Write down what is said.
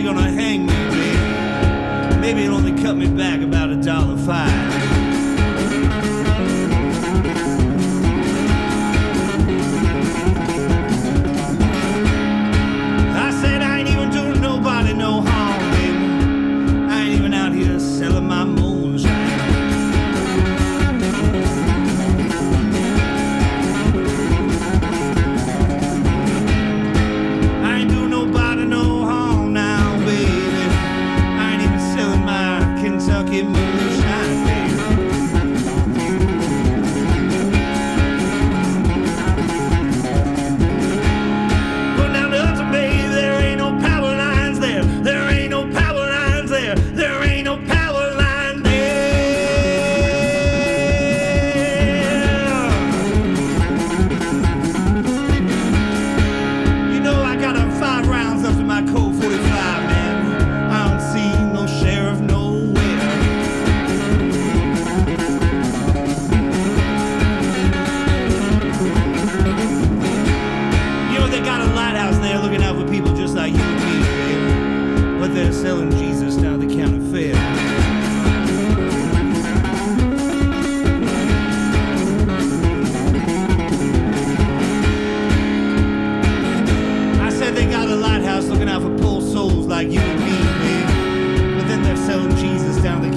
gonna hang me, baby. Maybe it only cut me back about $1.05. No harm, baby. I ain't even out here selling my moonshine. I ain't doing nobody no harm now, baby. I ain't even selling my Kentucky moonshine, baby. Going down the Hudson, baby, there ain't no power lines there. There ain't no power lines there. There ain't no power line there. You know I got 5 rounds up to my Colt 45, man. I don't see no sheriff nowhere. You know they got a lighthouse there looking out for people just like you and me, baby. But they're selling Jesus down the county fair. I said they got a lighthouse looking out for poor souls like you and me, baby. But then they're selling Jesus down the